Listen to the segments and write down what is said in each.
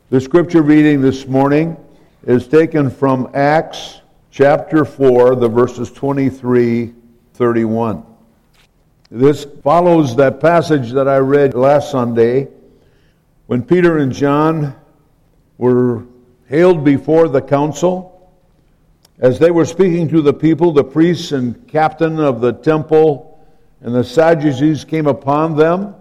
The scripture reading this morning is taken from Acts chapter 4, the verses 23-31. This follows that passage that I read last Sunday when Peter and John were hailed before the council. As they were speaking to the people, the priests and captain of the temple and the Sadducees came upon them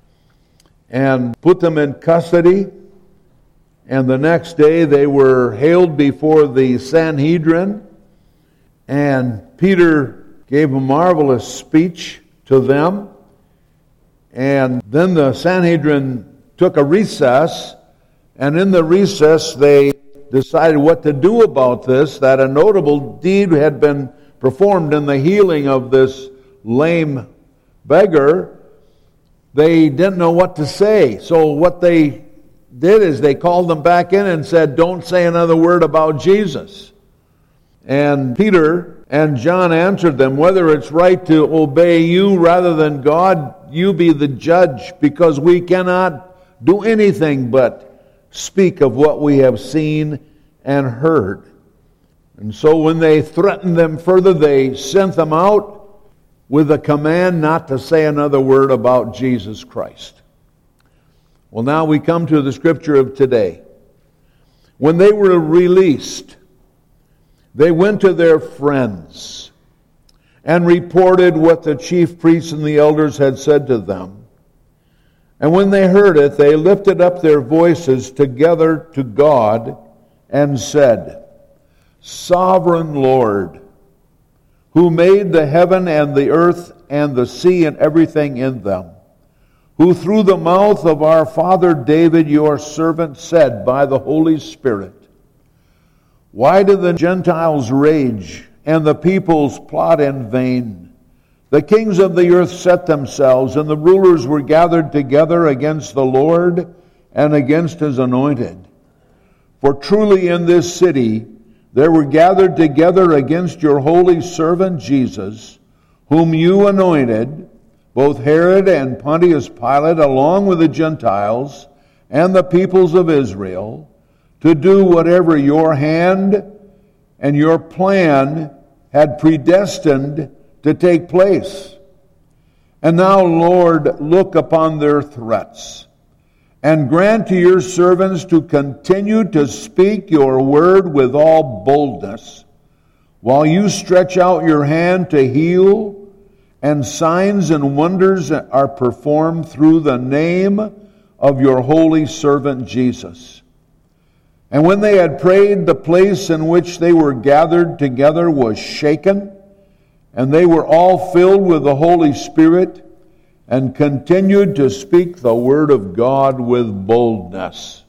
and put them in custody. And the next day they were hailed before the Sanhedrin, and Peter gave a marvelous speech to them. And then the Sanhedrin took a recess, and in the recess they decided what to do about this, that a notable deed had been performed in the healing of this lame beggar. They didn't know what to say. So what they did is they called them back in and said, "Don't say another word about Jesus." And Peter and John answered them, "Whether it's right to obey you rather than God, you be the judge, because we cannot do anything but speak of what we have seen and heard." And so when they threatened them further, they sent them out with a command not to say another word about Jesus Christ. Well, now we come to the scripture of today. When they were released, they went to their friends and reported what the chief priests and the elders had said to them. And when they heard it, they lifted up their voices together to God and said, "Sovereign Lord, who made the heaven and the earth and the sea and everything in them, who through the mouth of our father David, your servant, said by the Holy Spirit, why do the Gentiles rage and the peoples plot in vain? The kings of the earth set themselves, and the rulers were gathered together against the Lord and against his anointed. For truly in this city there were gathered together against your holy servant Jesus, whom you anointed, both Herod and Pontius Pilate, along with the Gentiles and the peoples of Israel, to do whatever your hand and your plan had predestined to take place. And now, Lord, look upon their threats, and grant to your servants to continue to speak your word with all boldness, while you stretch out your hand to heal, and signs and wonders are performed through the name of your holy servant Jesus." And when they had prayed, the place in which they were gathered together was shaken, and they were all filled with the Holy Spirit, and continued to speak the word of God with boldness.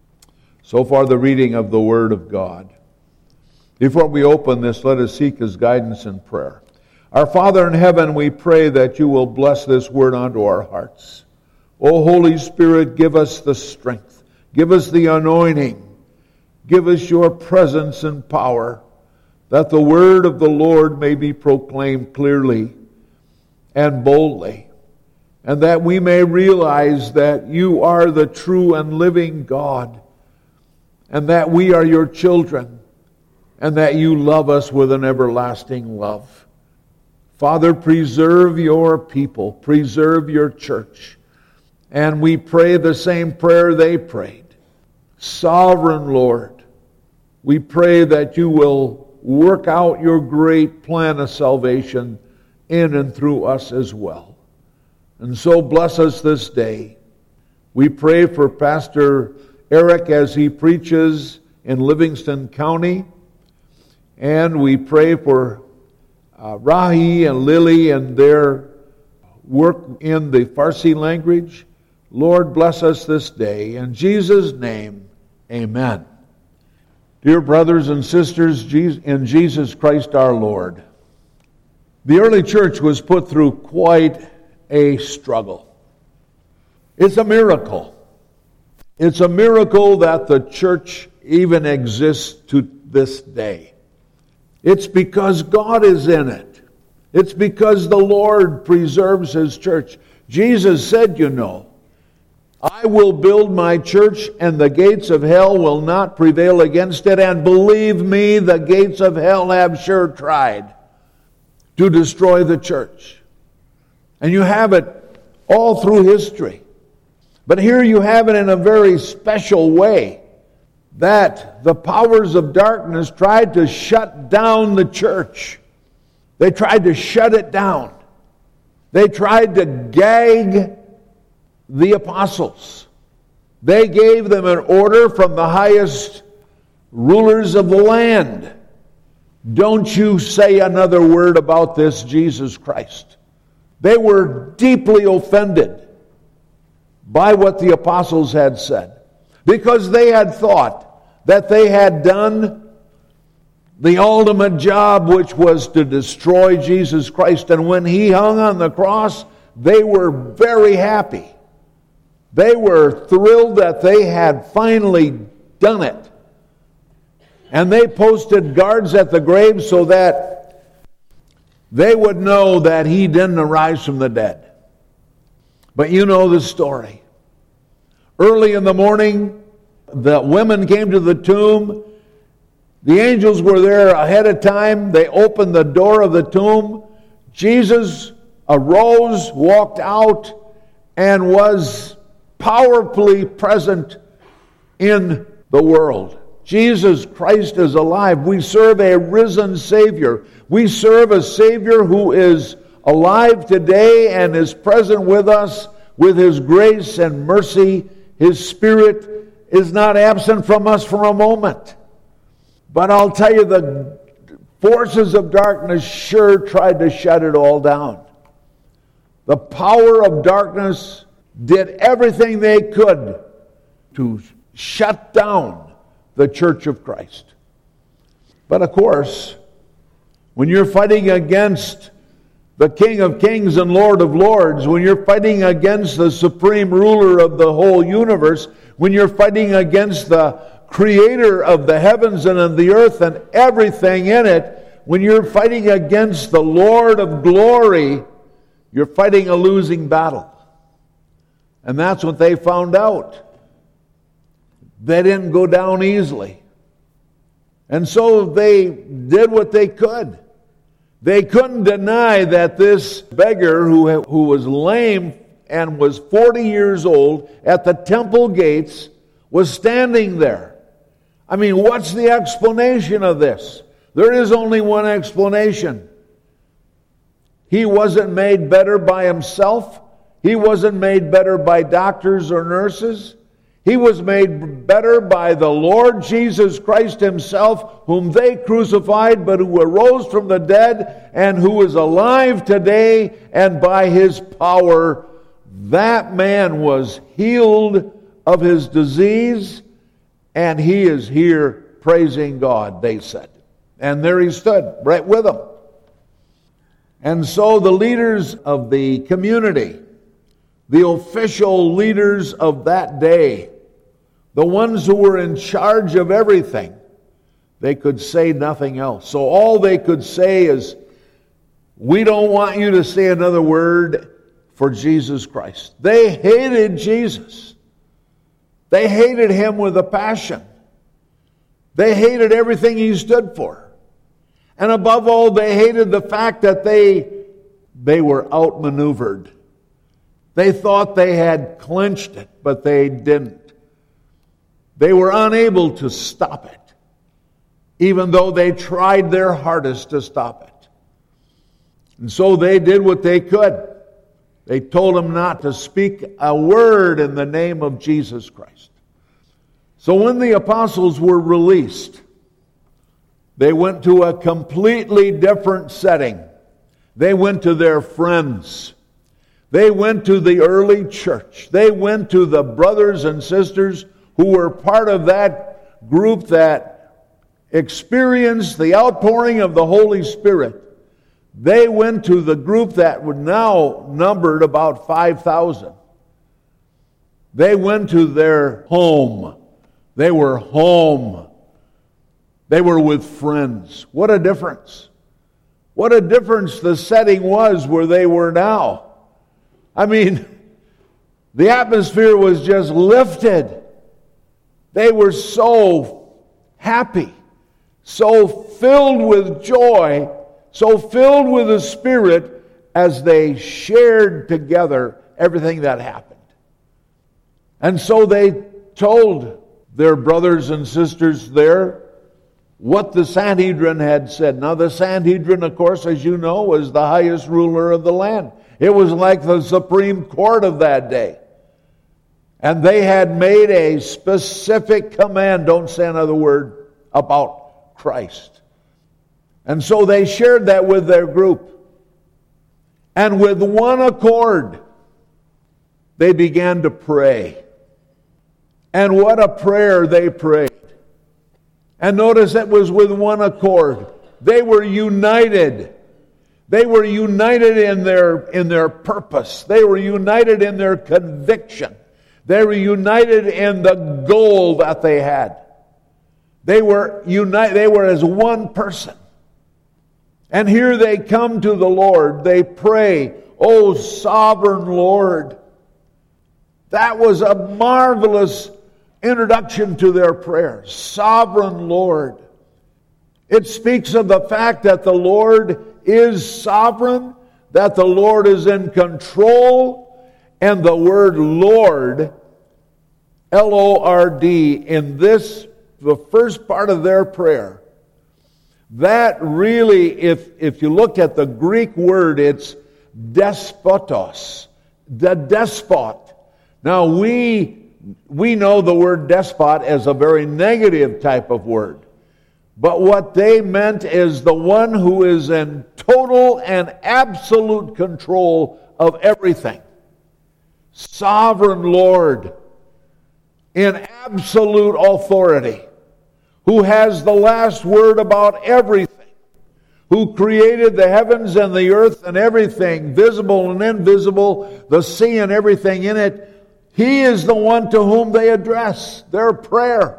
So far the reading of the word of God. Before we open this, let us seek his guidance in prayer. Our Father in heaven, we pray that you will bless this word onto our hearts. O Holy Spirit, give us the strength. Give us the anointing. Give us your presence and power, that the word of the Lord may be proclaimed clearly and boldly, and that we may realize that you are the true and living God, and that we are your children, and that you love us with an everlasting love. Father, preserve your people, preserve your church. And we pray the same prayer they prayed. Sovereign Lord, we pray that you will work out your great plan of salvation in and through us as well. And so bless us this day. We pray for Pastor Eric as he preaches in Livingston County. And we pray for Rahi and Lily and their work in the Farsi language. Lord, bless us this day. In Jesus' name, amen. Dear brothers and sisters in Jesus Christ our Lord, the early church was put through quite a struggle. It's a miracle. It's a miracle that the church even exists to this day. It's because God is in it. It's because the Lord preserves his church. Jesus said, I will build my church, and the gates of hell will not prevail against it. And believe me, the gates of hell have sure tried to destroy the church. And you have it all through history. But here you have it in a very special way, that the powers of darkness tried to shut down the church. They tried to shut it down. They tried to gag the apostles. They gave them an order from the highest rulers of the land. Don't you say another word about this Jesus Christ. They were deeply offended by what the apostles had said, because they had thought that they had done the ultimate job, which was to destroy Jesus Christ. And when he hung on the cross, they were very happy. They were thrilled that they had finally done it. And they posted guards at the grave so that they would know that he didn't arise from the dead. But you know the story. Early in the morning, the women came to the tomb. The angels were there ahead of time. They opened the door of the tomb. Jesus arose, walked out, and was powerfully present in the world. Jesus Christ is alive. We serve a risen Savior. We serve a Savior who is alive today and is present with us with His grace and mercy. His Spirit is not absent from us for a moment. But I'll tell you, the forces of darkness sure tried to shut it all down. The power of darkness did everything they could to shut down the Church of Christ. But of course, when you're fighting against the King of Kings and Lord of Lords, when you're fighting against the supreme ruler of the whole universe, when you're fighting against the creator of the heavens and of the earth and everything in it, when you're fighting against the Lord of glory, you're fighting a losing battle. And that's what they found out. They didn't go down easily. And so they did what they could. They couldn't deny that this beggar who was lame and was 40 years old at the temple gates was standing there. I mean, what's the explanation of this? There is only one explanation. He wasn't made better by himself. He wasn't made better by doctors or nurses. He was made better by the Lord Jesus Christ Himself, whom they crucified, but who arose from the dead and who is alive today. And by His power, that man was healed of his disease, and he is here praising God, they said. And there he stood, right with them. And so the leaders of the community, the official leaders of that day, the ones who were in charge of everything, they could say nothing else. So all they could say is, we don't want you to say another word for Jesus Christ. They hated Jesus. They hated Him with a passion. They hated everything He stood for. And above all, they hated the fact that they were outmaneuvered. They thought they had clinched it, but they didn't. They were unable to stop it, even though they tried their hardest to stop it. And so they did what they could. They told him not to speak a word in the name of Jesus Christ. So when the apostles were released, they went to a completely different setting. They went to their friends. They went to the early church. They went to the brothers and sisters who were part of that group that experienced the outpouring of the Holy Spirit. They went to the group that would now numbered about 5,000. They went to their home. They were home. They were with friends. What a difference. What a difference the setting was where they were now. I mean, The atmosphere was just lifted. They were so happy, so filled with joy, so filled with the Spirit as they shared together everything that happened. And so they told their brothers and sisters there what the Sanhedrin had said. Now the Sanhedrin, of course, as you know, was the highest ruler of the land. It was like the Supreme Court of that day. And they had made a specific command, don't say another word, about Christ. And so they shared that with their group. And with one accord, they began to pray. And what a prayer they prayed. And notice it was with one accord. They were united. They were united in their purpose. They were united in their conviction. They were united in the goal that they had. They were united. They were as one person. And here they come to the Lord. They pray, "O sovereign Lord." That was a marvelous introduction to their prayer. Sovereign Lord. It speaks of the fact that the Lord is sovereign, that the Lord is in control, and the word Lord, L-O-R-D, in this, the first part of their prayer, that really, if you look at the Greek word, it's despotos, the despot. Now we know the word despot as a very negative type of word. But what they meant is the one who is in total and absolute control of everything. Sovereign Lord, in absolute authority, who has the last word about everything, who created the heavens and the earth and everything, visible and invisible, the sea and everything in it. He is the one to whom they address their prayer.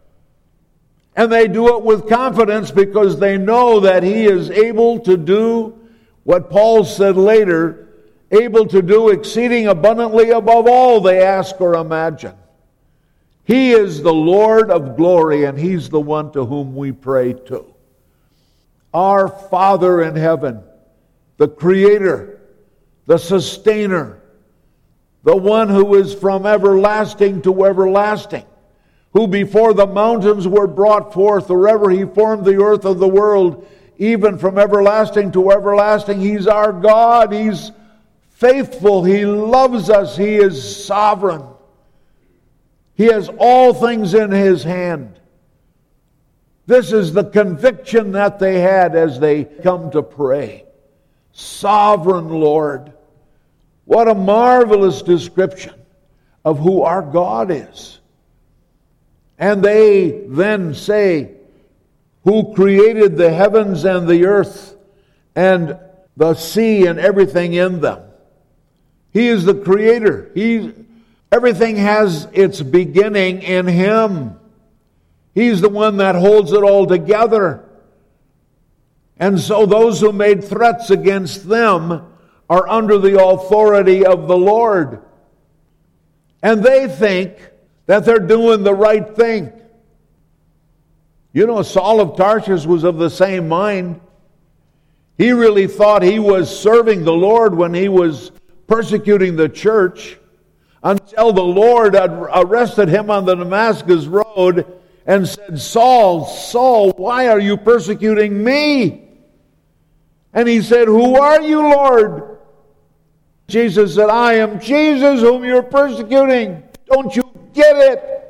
And they do it with confidence because they know that He is able to do what Paul said later, able to do exceeding abundantly above all they ask or imagine. He is the Lord of glory, and He's the one to whom we pray to. Our Father in heaven, the Creator, the Sustainer, the one who is from everlasting to everlasting, who before the mountains were brought forth, or ever He formed the earth of the world, even from everlasting to everlasting, He's our God. He's faithful. He loves us. He is sovereign. He has all things in His hand. This is the conviction that they had as they come to pray. Sovereign Lord. What a marvelous description of who our God is. And they then say, who created the heavens and the earth and the sea and everything in them. He is the Creator. Everything has its beginning in Him. He's the one that holds it all together. And so those who made threats against them are under the authority of the Lord. And they think that they're doing the right thing. You know, Saul of Tarshish was of the same mind. He really thought he was serving the Lord when he was persecuting the church, until the Lord had arrested him on the Damascus road and said, "Saul, Saul, why are you persecuting me?" And he said, "Who are you, Lord?" Jesus said, "I am Jesus whom you're persecuting. Don't you get it?"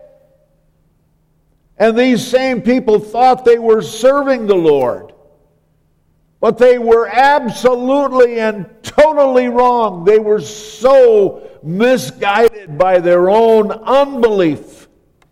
And these same people thought they were serving the Lord. But they were absolutely and totally wrong. They were so misguided by their own unbelief.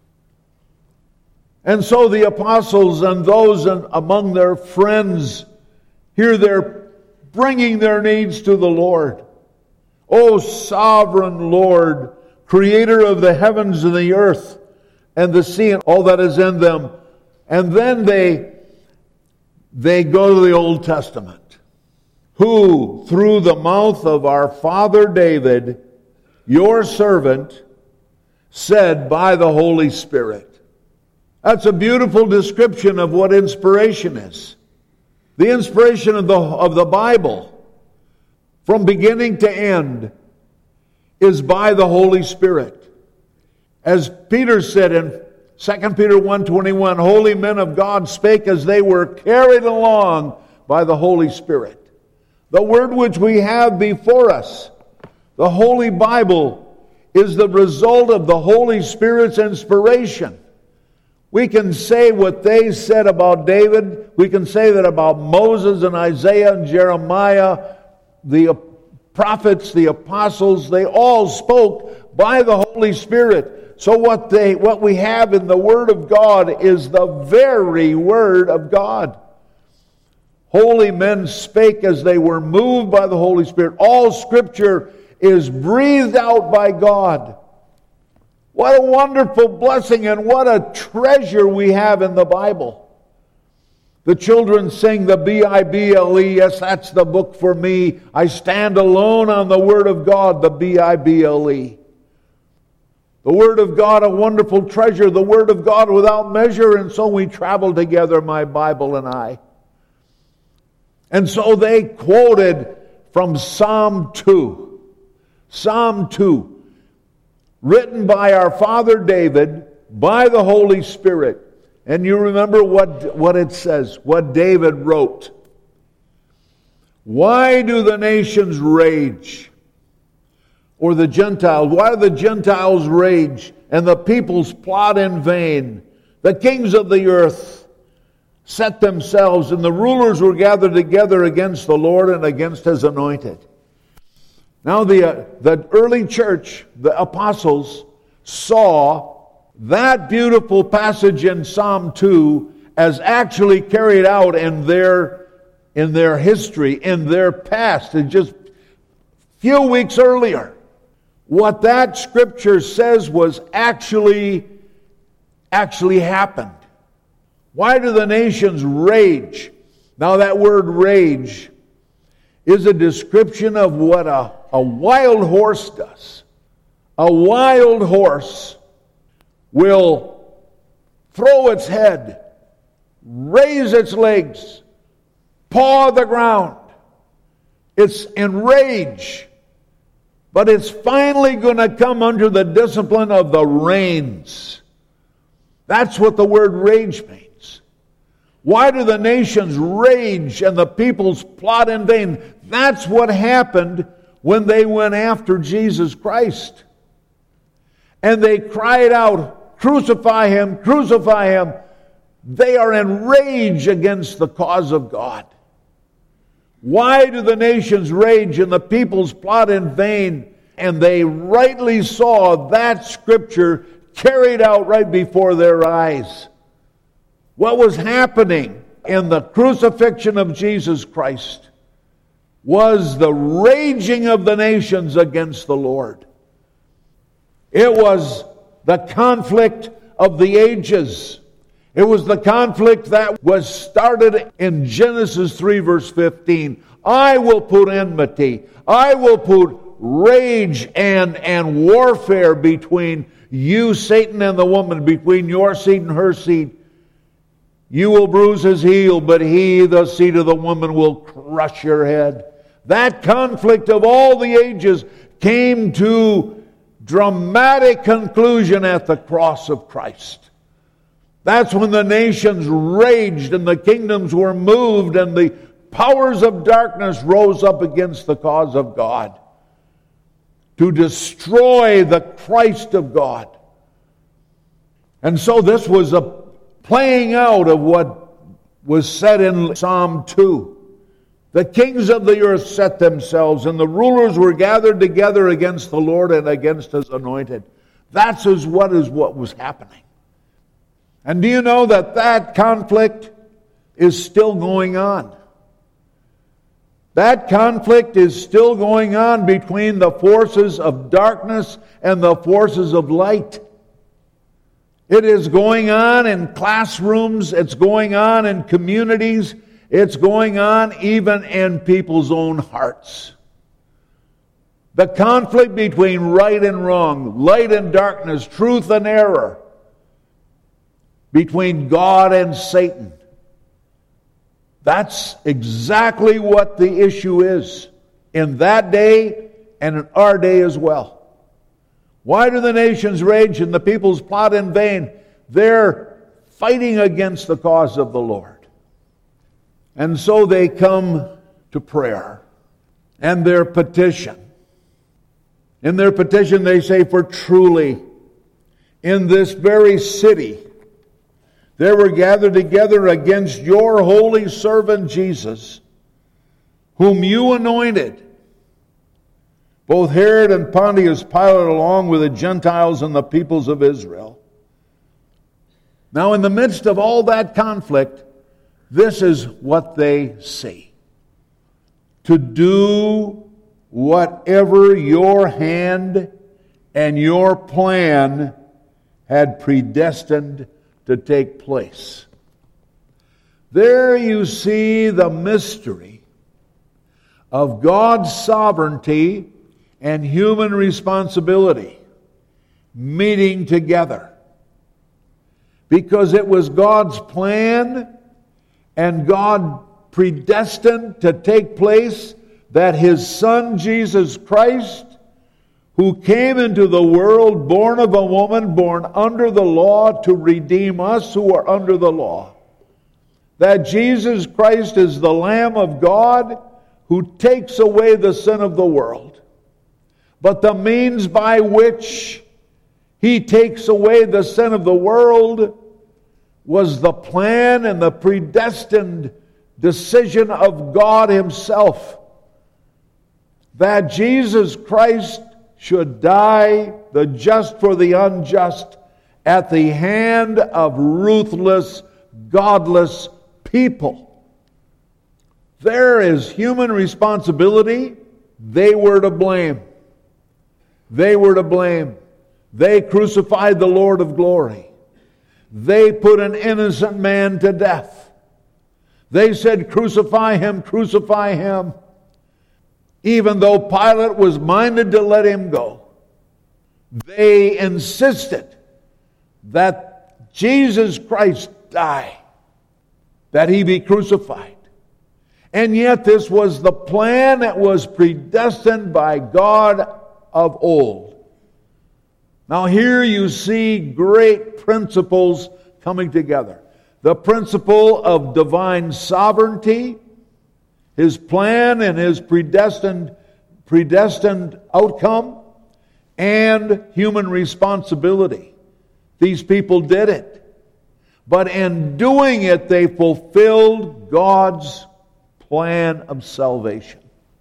And so the apostles and those among their friends, here they're bringing their needs to the Lord. O sovereign Lord, Creator of the heavens and the earth and the sea and all that is in them. And then they go to the Old Testament, who through the mouth of our father David your servant said by the Holy Spirit. That's a beautiful description of what inspiration is. The inspiration of the Bible, from beginning to end, is by the Holy Spirit. As Peter said in 2 Peter 1:21, holy men of God spake as they were carried along by the Holy Spirit. The word which we have before us, the Holy Bible, is the result of the Holy Spirit's inspiration. We can say what they said about David. We can say that about Moses and Isaiah and Jeremiah, the prophets, the apostles. They all spoke by the Holy Spirit. So what we have in the Word of God is the very Word of God. Holy men spake as they were moved by the Holy Spirit. All Scripture is breathed out by God. What a wonderful blessing and what a treasure we have in the Bible. The children sing the B-I-B-L-E. Yes, that's the book for me. I stand alone on the Word of God, the B-I-B-L-E. The Word of God, a wonderful treasure. The Word of God without measure. And so we travel together, my Bible and I. And so they quoted from Psalm 2. Psalm 2. Written by our father David, by the Holy Spirit. And you remember what it says, what David wrote. Why do the nations rage? Or the Gentiles, why do the Gentiles rage and the peoples plot in vain? The kings of the earth set themselves, and the rulers were gathered together against the Lord and against His anointed. Now the early church, the apostles, saw that beautiful passage in Psalm 2 as actually carried out in their history, in their past, and just a few weeks earlier. What that scripture says was actually happened. Why do the nations rage? Now that word rage is a description of what a wild horse does. A wild horse will throw its head, raise its legs, paw the ground. It's in rage, but it's finally going to come under the discipline of the reins. That's what the word rage means. Why do the nations rage and the peoples plot in vain? That's what happened when they went after Jesus Christ. And they cried out, crucify Him, crucify Him. They are in rage against the cause of God. Why do the nations rage and the peoples plot in vain? And they rightly saw that scripture carried out right before their eyes. What was happening in the crucifixion of Jesus Christ was the raging of the nations against the Lord. It was the conflict of the ages. It was the conflict that was started in Genesis 3 verse 15. I will put enmity. I will put rage and warfare between you, Satan, and the woman, between your seed and her seed. You will bruise his heel, but he, the seed of the woman, will crush your head. That conflict of all the ages came to dramatic conclusion at the cross of Christ. That's when the nations raged and the kingdoms were moved and the powers of darkness rose up against the cause of God to destroy the Christ of God. And so this was a playing out of what was said in Psalm 2. The kings of the earth set themselves, and the rulers were gathered together against the Lord and against His anointed. That's what was happening. And do you know that conflict is still going on? That conflict is still going on between the forces of darkness and the forces of light. It is going on in classrooms. It's going on in communities. It's going on even in people's own hearts. The conflict between right and wrong, light and darkness, truth and error, between God and Satan. That's exactly what the issue is in that day and in our day as well. Why do the nations rage and the peoples plot in vain? They're fighting against the cause of the Lord. And so they come to prayer and their petition. In their petition they say, for truly in this very city there were gathered together against your holy servant Jesus, whom you anointed, both Herod and Pontius Pilate, along with the Gentiles and the peoples of Israel. Now, in the midst of all that conflict, this is what they say: to do whatever your hand and your plan had predestined to take place. There you see the mystery of God's sovereignty and human responsibility meeting together. Because it was God's plan and God predestined to take place that His Son Jesus Christ, who came into the world born of a woman, born under the law, to redeem us who are under the law. That Jesus Christ is the Lamb of God who takes away the sin of the world. But the means by which He takes away the sin of the world was the plan and the predestined decision of God Himself. That Jesus Christ should die, the just for the unjust, at the hand of ruthless, godless people. There is human responsibility. They were to blame. They were to blame. They crucified the Lord of glory. They put an innocent man to death. They said, crucify him, crucify him. Even though Pilate was minded to let him go, they insisted that Jesus Christ die, that He be crucified. And yet this was the plan that was predestined by God of old. Now here you see great principles coming together. The principle of divine sovereignty, His plan and His predestined outcome, and human responsibility. These people did it. But in doing it, they fulfilled God's plan of salvation.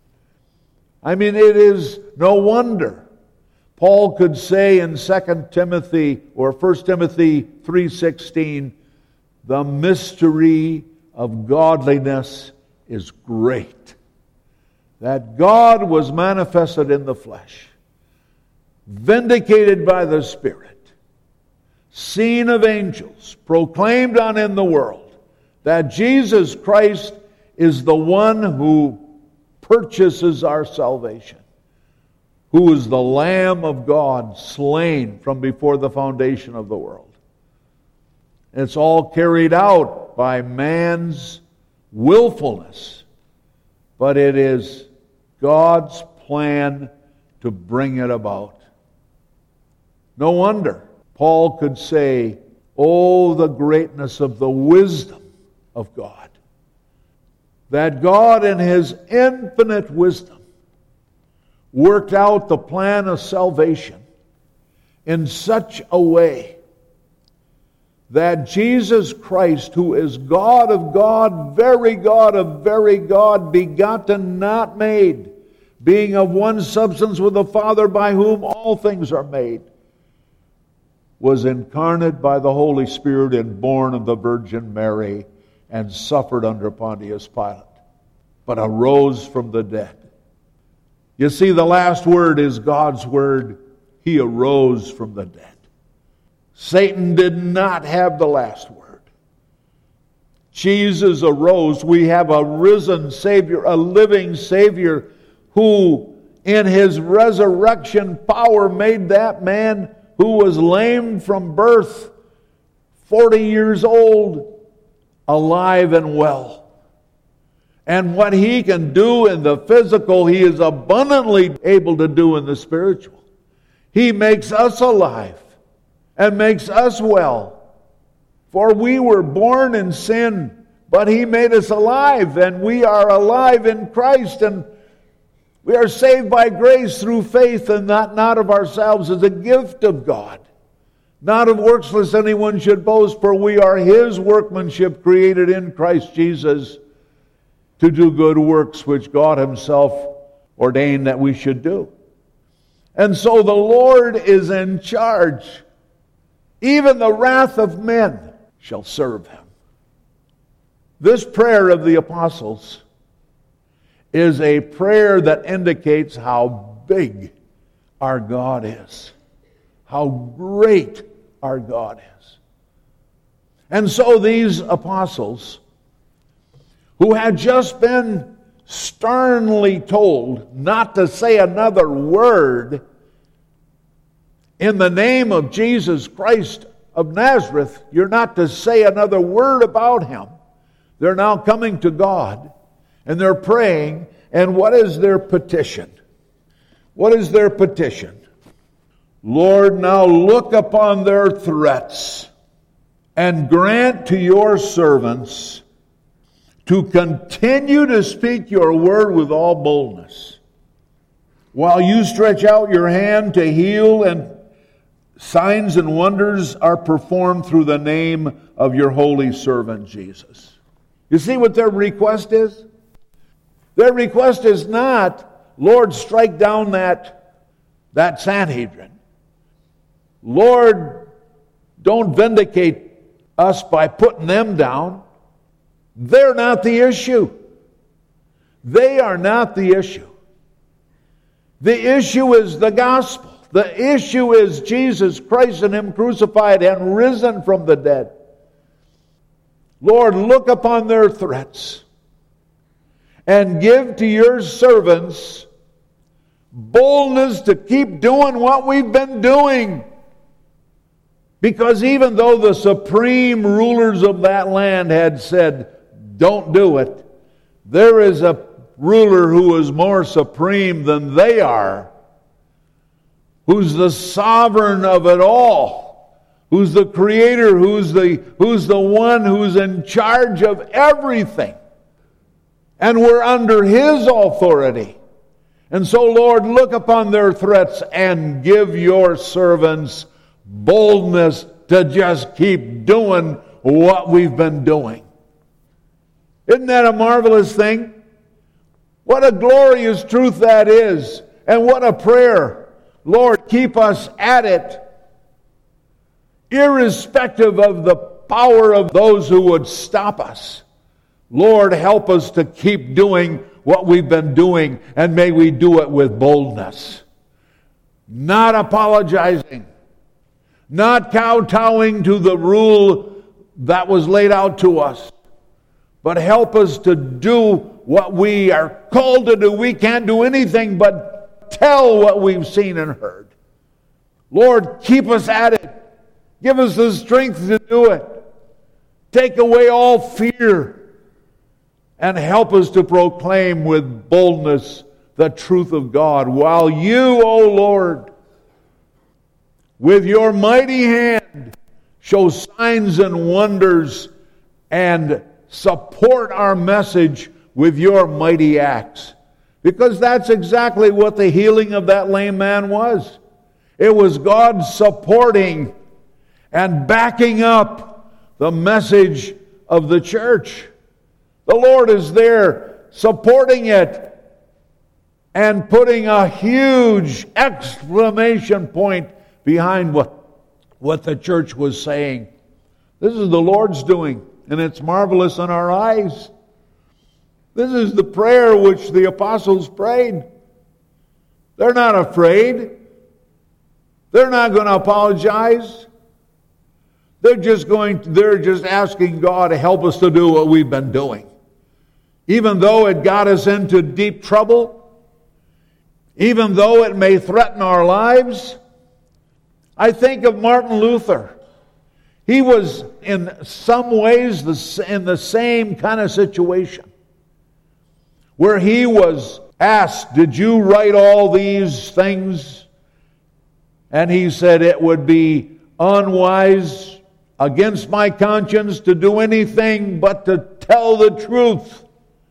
I mean, it is no wonder Paul could say in 2 Timothy or 1 Timothy 3:16, the mystery of godliness is great. That God was manifested in the flesh, vindicated by the Spirit, seen of angels, proclaimed on in the world, that Jesus Christ is the one who purchases our salvation, who is the Lamb of God slain from before the foundation of the world. It's all carried out by man's willfulness, but it is God's plan to bring it about. No wonder Paul could say, oh, the greatness of the wisdom of God. That God in His infinite wisdom worked out the plan of salvation in such a way that Jesus Christ, who is God of God, very God of very God, begotten, not made, being of one substance with the Father, by whom all things are made, was incarnate by the Holy Spirit and born of the Virgin Mary and suffered under Pontius Pilate, but arose from the dead. You see, the last word is God's word. He arose from the dead. Satan did not have the last word. Jesus arose. We have a risen Savior, a living Savior who in His resurrection power, made that man who was lame from birth, 40 years old, alive and well. And what He can do in the physical, He is abundantly able to do in the spiritual. He makes us alive and makes us well. For we were born in sin, but He made us alive, and we are alive in Christ, and we are saved by grace through faith, and not of ourselves, as a gift of God. Not of works, lest anyone should boast, for we are His workmanship, created in Christ Jesus to do good works which God Himself ordained that we should do. And so the Lord is in charge. Even the wrath of men shall serve Him. This prayer of the apostles is a prayer that indicates how big our God is, how great our God is. And so these apostles, who had just been sternly told not to say another word in the name of Jesus Christ of Nazareth, you're not to say another word about Him. They're now coming to God, and they're praying, and what is their petition? What is their petition? Lord, now look upon their threats, and grant to your servants to continue to speak your word with all boldness, while you stretch out your hand to heal, and signs and wonders are performed through the name of your holy servant Jesus. You see what their request is? Their request is not, Lord, strike down that Sanhedrin. Lord, don't vindicate us by putting them down. They're not the issue. They are not the issue. The issue is the gospel. The issue is Jesus Christ and Him crucified and risen from the dead. Lord, look upon their threats and give to your servants boldness to keep doing what we've been doing. Because even though the supreme rulers of that land had said, don't do it, there is a ruler who is more supreme than they are, who's the sovereign of it all, who's the creator, who's the one who's in charge of everything. And we're under His authority. And so, Lord, look upon their threats and give your servants boldness to just keep doing what we've been doing. Isn't that a marvelous thing? What a glorious truth that is. And what a prayer. Lord, keep us at it, irrespective of the power of those who would stop us. Lord, help us to keep doing what we've been doing, and may we do it with boldness. Not apologizing, not kowtowing to the rule that was laid out to us, but help us to do what we are called to do. We can't do anything but tell what we've seen and heard. Lord, keep us at it. Give us the strength to do it. Take away all fear and help us to proclaim with boldness the truth of God, while you, O Lord, with your mighty hand show signs and wonders and support our message with your mighty acts. Because that's exactly what the healing of that lame man was. It was God supporting and backing up the message of the church. The Lord is there supporting it and putting a huge exclamation point behind what the church was saying. This is the Lord's doing, and it's marvelous in our eyes. This is the prayer which the apostles prayed. They're not afraid. They're not going to apologize. They're just asking God to help us to do what we've been doing. Even though it got us into deep trouble, even though it may threaten our lives. I think of Martin Luther. He was in some ways in the same kind of situation, where he was asked, "Did you write all these things?" And he said, "It would be unwise against my conscience to do anything but to tell the truth.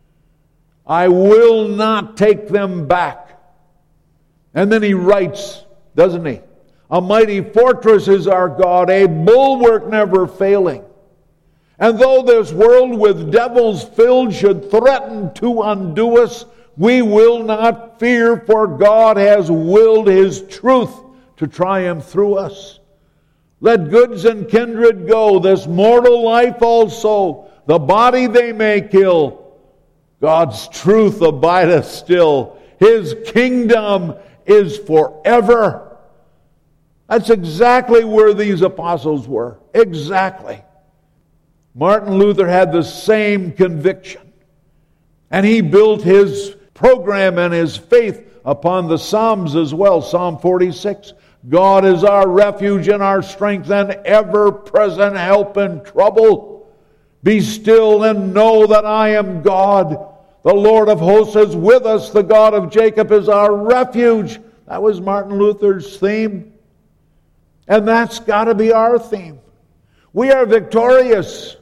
I will not take them back." And then he writes, doesn't he? "A mighty fortress is our God, a bulwark never failing. And though this world with devils filled should threaten to undo us, we will not fear, for God has willed His truth to triumph through us. Let goods and kindred go, this mortal life also, the body they may kill. God's truth abideth still. His kingdom is forever." That's exactly where these apostles were. Exactly. Martin Luther had the same conviction. And he built his program and his faith upon the Psalms as well. Psalm 46. "God is our refuge and our strength and ever-present help in trouble. Be still and know that I am God. The Lord of hosts is with us. The God of Jacob is our refuge." That was Martin Luther's theme. And that's got to be our theme. We are victorious.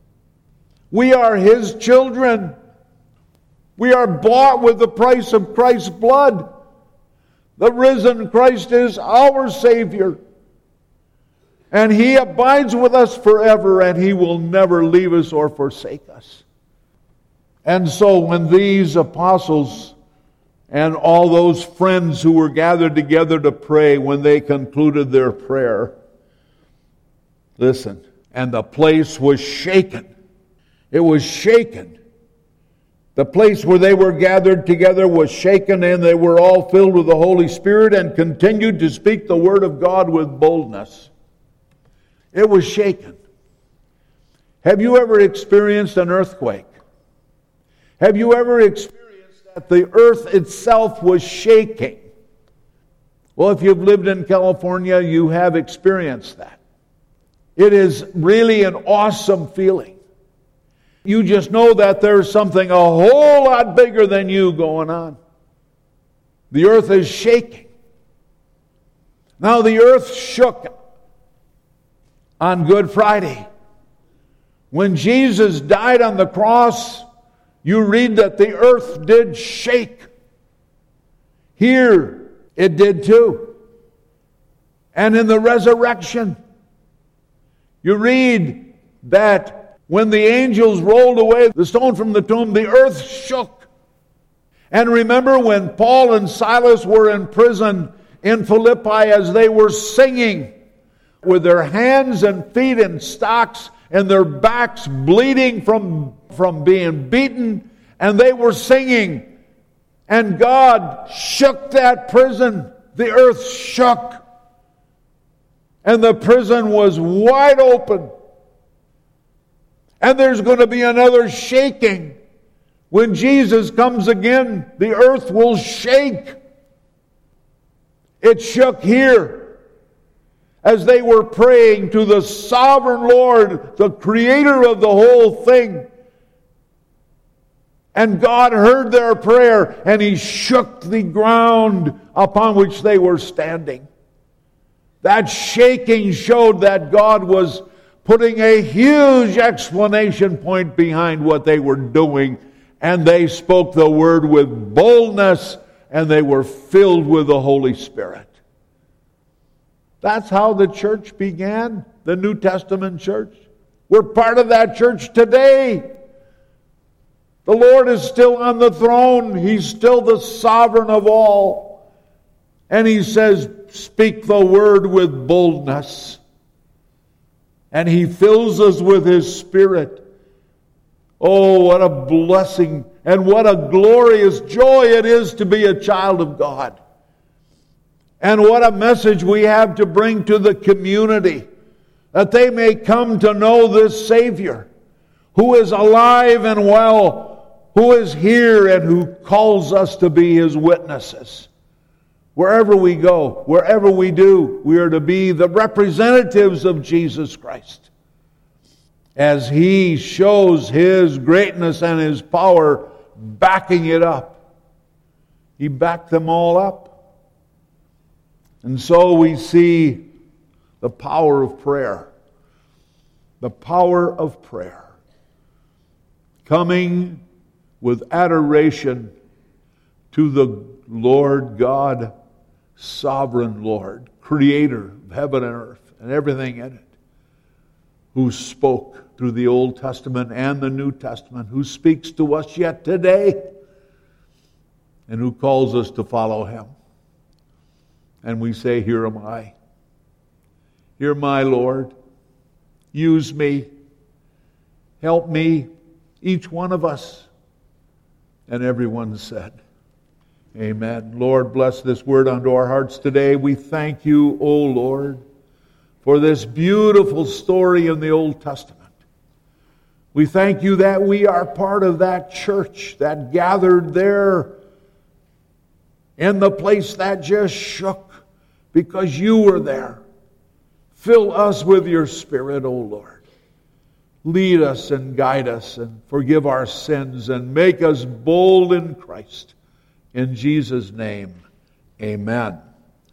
We are His children. We are bought with the price of Christ's blood. The risen Christ is our Savior. And He abides with us forever, and He will never leave us or forsake us. And so when these apostles and all those friends who were gathered together to pray, when they concluded their prayer, listen, and the place was shaken. It was shaken. The place where they were gathered together was shaken, and they were all filled with the Holy Spirit and continued to speak the word of God with boldness. It was shaken. Have you ever experienced an earthquake? Have you ever experienced that the earth itself was shaking? Well, if you've lived in California, you have experienced that. It is really an awesome feeling. You just know that there's something a whole lot bigger than you going on. The earth is shaking. Now, the earth shook on Good Friday. When Jesus died on the cross, you read that the earth did shake. Here, it did too. And in the resurrection, you read that when the angels rolled away the stone from the tomb, the earth shook. And remember when Paul and Silas were in prison in Philippi, as they were singing with their hands and feet in stocks and their backs bleeding from being beaten, and they were singing, and God shook that prison. The earth shook, and the prison was wide open. And there's going to be another shaking. When Jesus comes again, the earth will shake. It shook here as they were praying to the sovereign Lord, the creator of the whole thing. And God heard their prayer, and He shook the ground upon which they were standing. That shaking showed that God was putting a huge explanation point behind what they were doing. And they spoke the word with boldness, and they were filled with the Holy Spirit. That's how the church began, the New Testament church. We're part of that church today. The Lord is still on the throne. He's still the sovereign of all. And He says, speak the word with boldness. And He fills us with His Spirit. Oh, what a blessing and what a glorious joy it is to be a child of God. And what a message we have to bring to the community, that they may come to know this Savior, who is alive and well, who is here and who calls us to be His witnesses. Wherever we go, wherever we do, we are to be the representatives of Jesus Christ. As He shows His greatness and His power, backing it up. He backed them all up. And so we see the power of prayer. The power of prayer. Coming with adoration to the Lord God, sovereign Lord, creator of heaven and earth and everything in it, who spoke through the Old Testament and the New Testament, who speaks to us yet today, and who calls us to follow Him. And we say, here am I. Here am I, Lord. Use me. Help me, each one of us. And everyone said, amen. Lord, bless this word unto our hearts today. We thank You, O Lord, for this beautiful story in the Old Testament. We thank You that we are part of that church that gathered there in the place that just shook because You were there. Fill us with Your Spirit, O Lord. Lead us and guide us and forgive our sins and make us bold in Christ. In Jesus' name, amen.